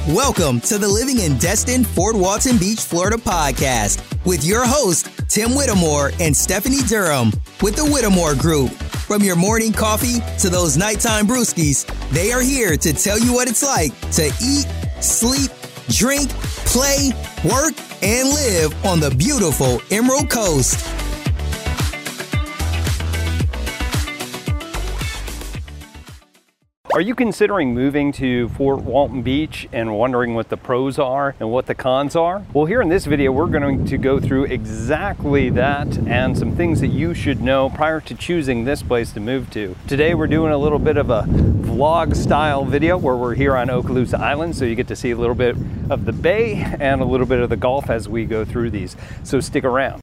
Welcome to the Living in Destin, Fort Walton Beach, Florida podcast with your host, Tim Whittemore and Stephanie Durham with the Whittemore Group. From your morning coffee to those nighttime brewskis, they are here to tell you what it's like to eat, sleep, drink, play, work, and live on the beautiful Emerald Coast. Are you considering moving to Fort Walton Beach and wondering what the pros are and what the cons are? Well, here in this video, we're going to go through exactly that and some things that you should know prior to choosing this place to move to. Today, we're doing a little bit of a vlog style video where we're here on Okaloosa Island, so you get to see a little bit of the bay and a little bit of the Gulf as we go through these. So stick around.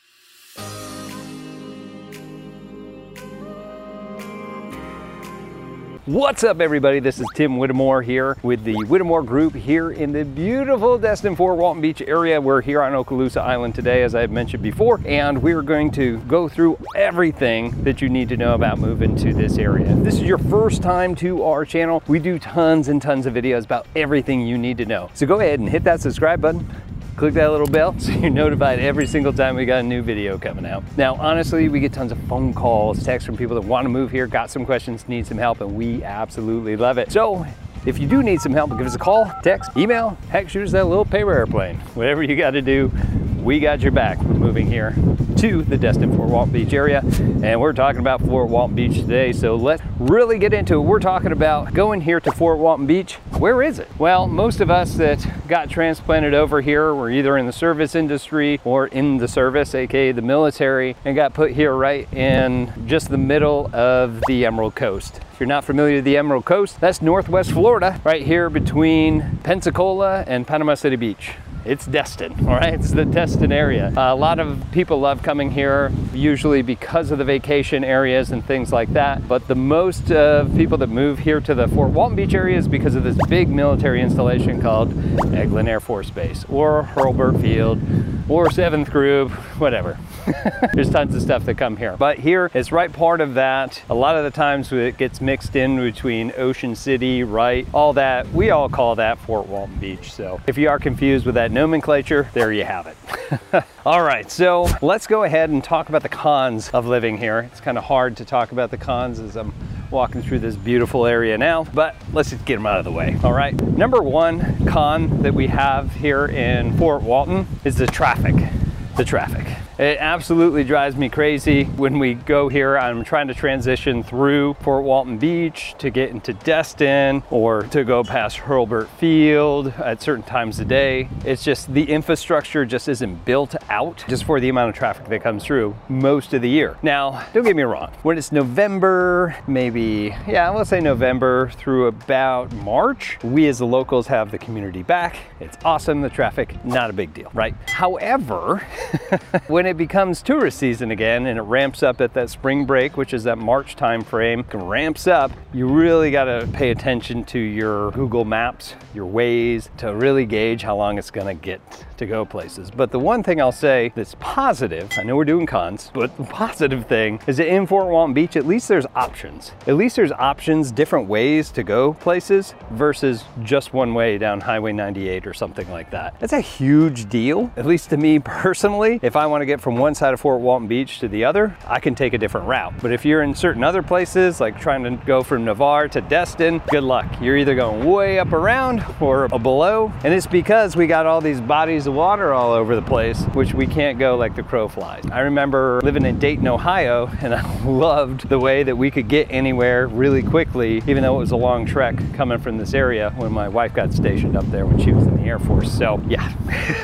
What's up, everybody? This is Tim Whittemore here with the Whittemore Group here in the beautiful Destin, Fort Walton Beach area. We're here on Okaloosa Island today, as I mentioned before, and we're going to go through everything that you need to know about moving to this area. If this is your first time to our channel, we do tons and tons of videos about everything you need to know. So go ahead and hit that subscribe button. Click that little bell so you're notified every single time we got a new video coming out. Now, honestly, we get tons of phone calls, texts from people that want to move here, got some questions, need some help, and we absolutely love it. So if you do need some help, give us a call, text, email, heck, shoot us that little paper airplane. Whatever you got to do, we got your back. We're moving here to the Destin, Fort Walton Beach area, and we're talking about Fort Walton Beach today. So let's really get into it. We're talking about going here to Fort Walton Beach. Where is it? Well, most of us that got transplanted over here were either in the service industry or in the service, aka the military, and got put here right in just the middle of the Emerald Coast. If you're not familiar with the Emerald Coast, that's Northwest Florida, right here between Pensacola and Panama City Beach. It's Destin, all right? It's the Destin area. A lot of people love coming here, usually because of the vacation areas and things like that. But the most people that move here to the Fort Walton Beach area is because of this big military installation called Eglin Air Force Base, or Hurlburt Field, or 7th Group, whatever. There's tons of stuff that come here. But here, it's right part of that. A lot of the times it gets mixed in between Ocean City, Wright, all that. We all call that Fort Walton Beach. So if you are confused with that nomenclature, there you have it. All right, so let's go ahead and talk about the cons of living here. It's kind of hard to talk about the cons as I'm walking through this beautiful area now, but let's just get them out of the way, all right? Number one con that we have here in Fort Walton is the traffic. The traffic. It absolutely drives me crazy when we go here. I'm trying to transition through Fort Walton Beach to get into Destin or to go past Hurlburt Field at certain times of day. It's just the infrastructure just isn't built out just for the amount of traffic that comes through most of the year. Now, don't get me wrong. When it's November, maybe, let's say November through about March, we as the locals have the community back. It's awesome. The traffic, not a big deal, right? However, when it becomes tourist season again and it ramps up at that spring break, which is that March time frame, ramps up, you really got to pay attention to your Google Maps, your Waze, to really gauge how long it's going to get to go places. But the one thing I'll say that's positive, I know we're doing cons, but the positive thing is that in Fort Walton Beach, at least there's options. At least there's options, different ways to go places versus just one way down Highway 98 or something like that. That's a huge deal, at least to me personally. If I want to get from one side of Fort Walton Beach to the other, I can take a different route. But if you're in certain other places, like trying to go from Navarre to Destin, good luck. You're either going way up around or below. And it's because we got all these bodies of water all over the place, which we can't go like the crow flies. I remember living in Dayton, Ohio, and I loved the way that we could get anywhere really quickly, even though it was a long trek coming from this area when my wife got stationed up there when she was in the Air Force. So yeah.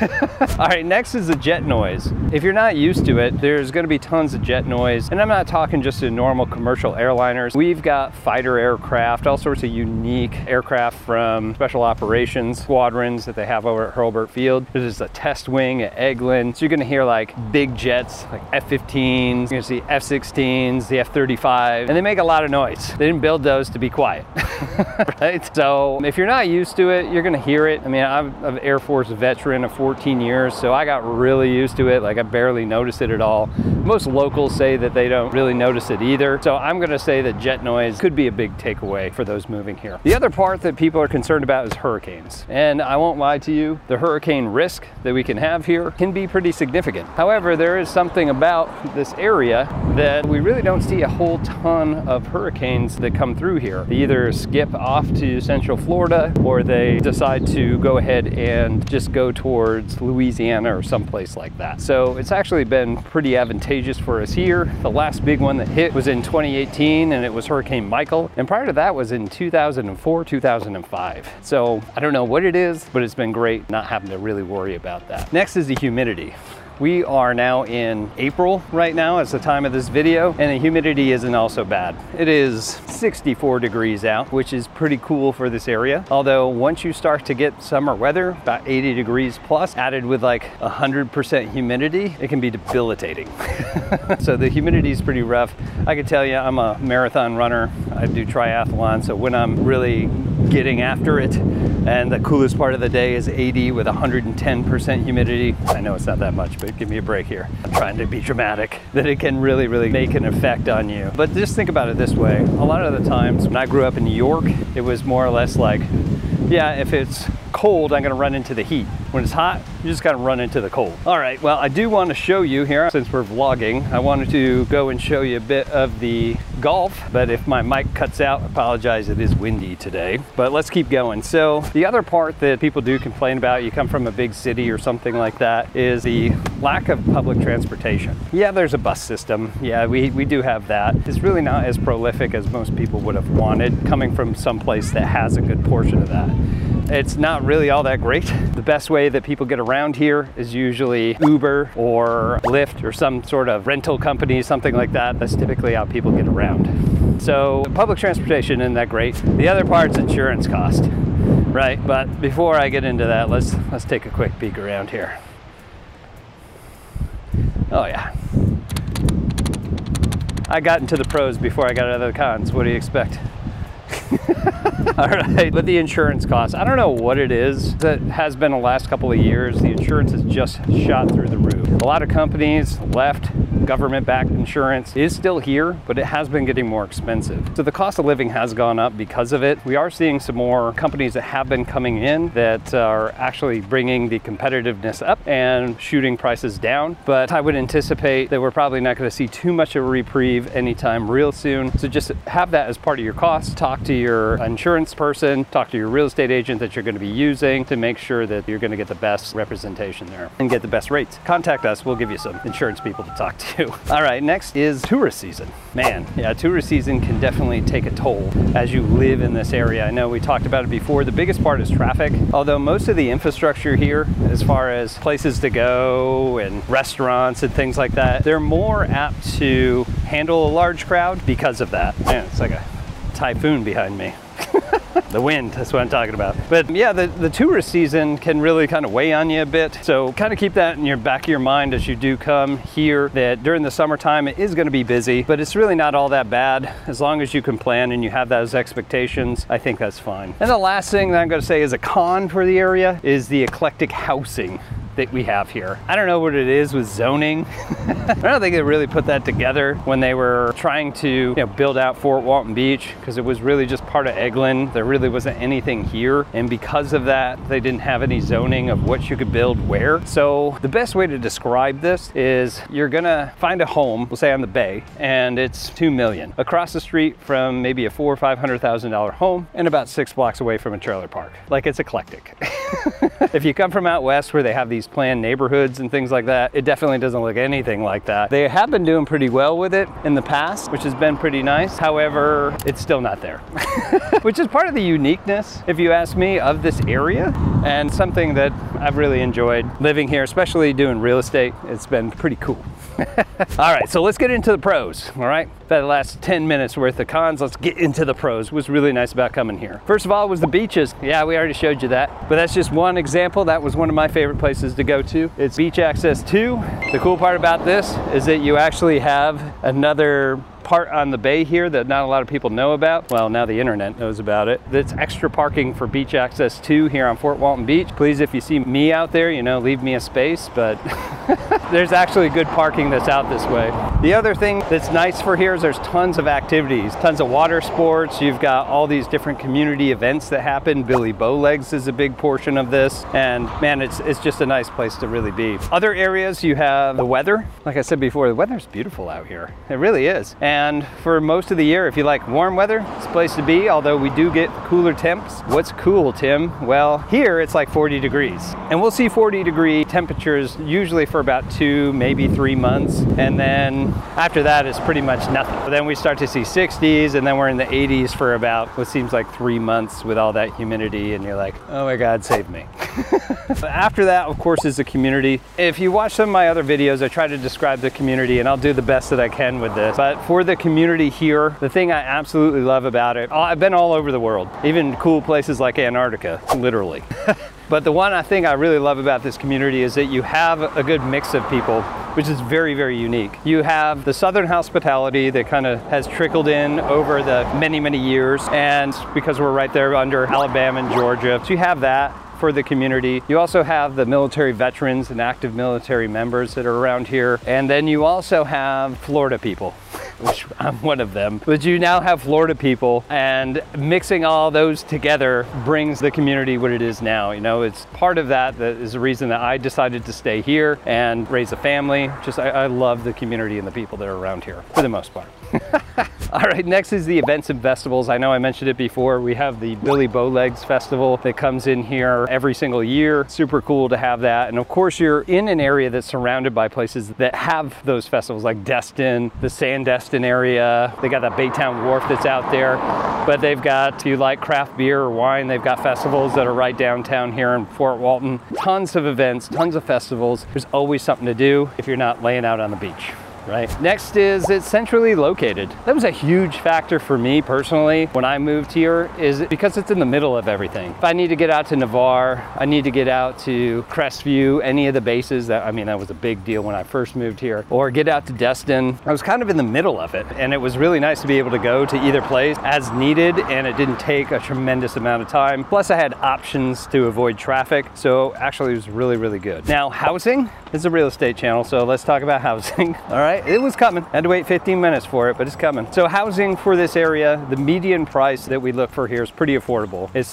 All right, next is the jet noise. If you're not used to it, there's going to be tons of jet noise. And I'm not talking just to normal commercial airliners. We've got fighter aircraft, all sorts of unique aircraft from special operations squadrons that they have over at Hurlburt Field. There's is a test wing at Eglin. So you're gonna hear like big jets, like F-15s, you're gonna see F-16s, the F-35, and they make a lot of noise. They didn't build those to be quiet, right? So if you're not used to it, you're gonna hear it. I mean, I'm an Air Force veteran of 14 years, so I got really used to it. Like I barely noticed it at all. Most locals say that they don't really notice it either. So I'm gonna say that jet noise could be a big takeaway for those moving here. The other part that people are concerned about is hurricanes. And I won't lie to you, the hurricane risk that we can have here can be pretty significant. However, there is something about this area that we really don't see a whole ton of hurricanes that come through here. They either skip off to Central Florida or they decide to go ahead and just go towards Louisiana or someplace like that. So it's actually been pretty advantageous for us here. The last big one that hit was in 2018 and it was Hurricane Michael. And prior to that was in 2004, 2005. So I don't know what it is, but it's been great not having to really worry about that. Next is the humidity. We are now in April right now as the time of this video, and the humidity isn't also bad. It is 64 degrees out, which is pretty cool for this area. Although once you start to get summer weather, about 80 degrees plus, added with like 100% humidity, it can be debilitating. So the humidity is pretty rough. I can tell you, I'm a marathon runner. I do triathlon, so when I'm really getting after it, and the coolest part of the day is 80 with 110% humidity. I know it's not that much, but give me a break here. I'm trying to be dramatic, that it can really make an effect on you. But just think about it this way. A lot of the times when I grew up in New York, it was more or less like, yeah, if it's cold, I'm gonna run into the heat. When it's hot, you just gotta run into the cold. All right, well, I do want to show you here, since we're vlogging, I wanted to go and show you a bit of the Golf, but if my mic cuts out, I apologize, it is windy today. But let's keep going. So the other part that people do complain about, you come from a big city or something like that, is the lack of public transportation. Yeah, there's a bus system. Yeah, we do have that. It's really not as prolific as most people would have wanted, coming from someplace that has a good portion of that. It's not really all that great. The best way that people get around here is usually Uber or Lyft or some sort of rental company, something like that. That's typically how people get around. So public transportation isn't that great. The other part's insurance cost, right? But before I get into that, let's take a quick peek around here. Oh yeah. I got into the pros before I got out of the cons. What do you expect? All right, but the insurance costs, I don't know what it is that has been the last couple of years. The insurance has just shot through the roof. A lot of companies left. Government-backed insurance is still here, but it has been getting more expensive. So the cost of living has gone up because of it. We are seeing some more companies that have been coming in that are actually bringing the competitiveness up and shooting prices down. But I would anticipate that we're probably not going to see too much of a reprieve anytime real soon. So just have that as part of your cost. Talk to your insurance person, talk to your real estate agent that you're going to be using to make sure that you're going to get the best representation there and get the best rates. Contact us, we'll give you some insurance people to talk to. All right, next is tourist season. Man, yeah, tourist season can definitely take a toll as you live in this area. I know we talked about it before. The biggest part is traffic. Although most of the infrastructure here, as far as places to go and restaurants and things like that, they're more apt to handle a large crowd because of that. Man, it's like a typhoon behind me. The wind, that's what I'm talking about. But yeah, the tourist season can really kind of weigh on you a bit. So kind of keep that in your back of your mind as you do come here, that during the summertime it is going to be busy, but it's really not all that bad. As long as you can plan and you have those expectations, I think that's fine. And the last thing that I'm going to say is a con for the area is the eclectic housing that we have here. I don't know what it is with zoning. I don't think they really put that together when they were trying to build out Fort Walton Beach, because it was really just part of Eglin. There really wasn't anything here, and because of that they didn't have any zoning of what you could build where. So the best way to describe this is you're gonna find a home, we'll say on the bay, and it's $2 million across the street from maybe a $400,000 or $500,000 home and about 6 blocks away from a trailer park. Like, it's eclectic. If you come from out west where they have these planned neighborhoods and things like that, it definitely doesn't look anything like that. They have been doing pretty well with it in the past, which has been pretty nice. However, it's still not there, which is part of the uniqueness, if you ask me, of this area, and something that I've really enjoyed living here, especially doing real estate. It's been pretty cool. All right, so let's get into the pros, all right? That last 10 minutes worth of cons, let's get into the pros. What's really nice about coming here? First of all was the beaches. Yeah, we already showed you that, but that's just one example. That was one of my favorite places to go to. It's Beach Access 2. The cool part about this is that you actually have another part on the bay here that not a lot of people know about. Well, now the internet knows about it. That's extra parking for Beach Access 2 here on Fort Walton Beach. Please, if you see me out there, you know, leave me a space, but there's actually good parking that's out this way. The other thing that's nice for here is there's tons of activities, tons of water sports. You've got all these different community events that happen. Billy Bowlegs is a big portion of this, and man, it's just a nice place to really be. Other areas, you have the weather. Like I said before, the weather's beautiful out here. It really is. And for most of the year, if you like warm weather, it's a place to be, although we do get cooler temps. What's cool, Tim? Well, here it's like 40 degrees. And we'll see 40-degree temperatures usually for about 2, maybe 3 months. And then after that, it's pretty much nothing. But then we start to see 60s, and then we're in the 80s for about what seems like 3 months with all that humidity, and you're like, oh my God, save me. But after that, of course, is the community. If you watch some of my other videos, I try to describe the community, and I'll do the best that I can with this. But for the community here, the thing I absolutely love about it, I've been all over the world, even cool places like Antarctica, literally. But the one thing I really love about this community is that you have a good mix of people, which is very, very unique. You have the Southern hospitality that kind of has trickled in over the many, many years, and because we're right there under Alabama and Georgia, so you have that for the community. You also have the military veterans and active military members that are around here. And then you also have Florida people, which I'm one of them. But you now have Florida people, and mixing all those together brings the community what it is now. You know, it's part of that is the reason that I decided to stay here and raise a family. Just, I love the community and the people that are around here for the most part. All right, next is the events and festivals. I know I mentioned it before. We have the Billy Bowlegs Festival that comes in here every single year. Super cool to have that. And of course, you're in an area that's surrounded by places that have those festivals, like Destin, the Sandestin area. They got that Baytown Wharf that's out there. But they've got, if you like craft beer or wine, they've got festivals that are right downtown here in Fort Walton. Tons of events, tons of festivals. There's always something to do if you're not laying out on the beach. Right. Next is it's centrally located. That was a huge factor for me personally when I moved here, is because it's in the middle of everything. If I need to get out to Navarre, I need to get out to Crestview, any of the bases, that was a big deal when I first moved here, or get out to Destin. I was kind of in the middle of it, and it was really nice to be able to go to either place as needed, and it didn't take a tremendous amount of time. Plus I had options to avoid traffic, so actually it was really, really good. Now, housing is a real estate channel, so let's talk about housing. All right. It was coming. I had to wait 15 minutes for it, but it's coming. So housing for this area, the median price that we look for here is pretty affordable. It's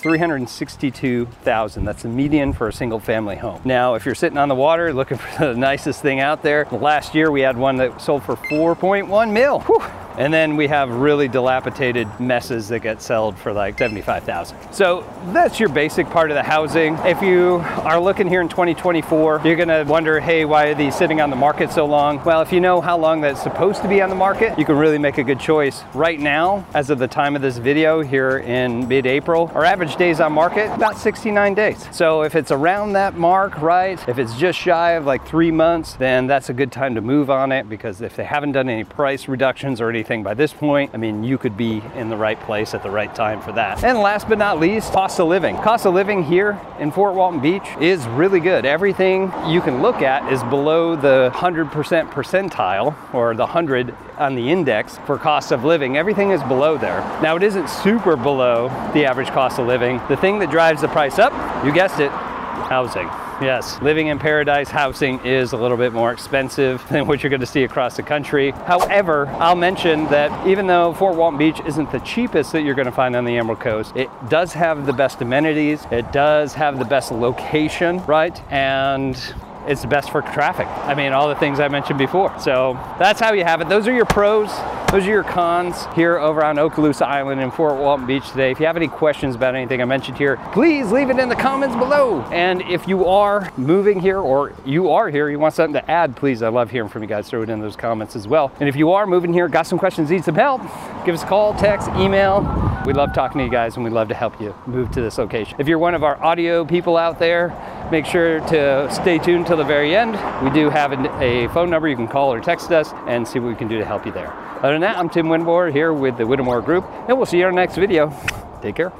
$362,000. That's the median for a single family home. Now, if you're sitting on the water looking for the nicest thing out there, last year we had one that sold for 4.1 mil. Whew. And then we have really dilapidated messes that get sold for like $75,000. So that's your basic part of the housing. If you are looking here in 2024, you're gonna wonder, hey, why are these sitting on the market so long? Well, if you know how long that's supposed to be on the market, you can really make a good choice. Right now, as of the time of this video here in mid-April, our average days on market, about 69 days. So if it's around that mark, right, if it's just shy of like 3 months, then that's a good time to move on it, because if they haven't done any price reductions or anything by this point, I mean, you could be in the right place at the right time for that. And last but not least, cost of living. Cost of living here in Fort Walton Beach is really good. Everything you can look at is below the 100% percentile, or the 100 on the index for cost of living. Everything is below there. Now, it isn't super below the average cost of living. The thing that drives the price up, you guessed it, housing. Yes, living in paradise housing is a little bit more expensive than what you're going to see across the country. However, I'll mention that even though Fort Walton Beach isn't the cheapest that you're going to find on the Emerald Coast, it does have the best amenities. It does have the best location, right? And it's the best for traffic. I mean, all the things I mentioned before. So that's how you have it. Those are your pros. those are your cons here over on Okaloosa Island in Fort Walton Beach today. If you have any questions about anything I mentioned here, please leave it in the comments below. And if you are moving here or you are here, you want something to add, please, I love hearing from you guys. Throw it in those comments as well. And if you are moving here, got some questions, need some help, give us a call, text, email. We love talking to you guys and we'd love to help you move to this location. If you're one of our audio people out there, make sure to stay tuned till the very end. We do have a phone number you can call or text us and see what we can do to help you there. Other than that, I'm Tim Whittemore here with the Whittemore Group, and we'll see you in our next video. Take care.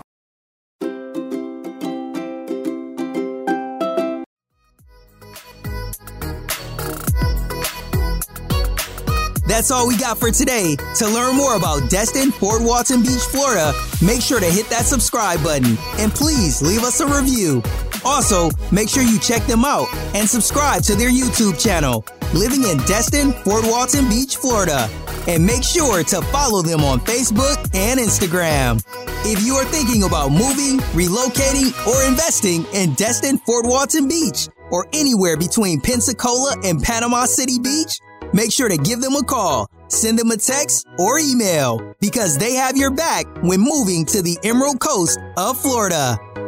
That's all we got for today. To learn more about Destin, Fort Walton Beach, Florida, make sure to hit that subscribe button and please leave us a review. Also, make sure you check them out and subscribe to their YouTube channel, Living in Destin, Fort Walton Beach, Florida. And make sure to follow them on Facebook and Instagram. If you are thinking about moving, relocating, or investing in Destin, Fort Walton Beach, or anywhere between Pensacola and Panama City Beach, make sure to give them a call, send them a text, or email because they have your back when moving to the Emerald Coast of Florida.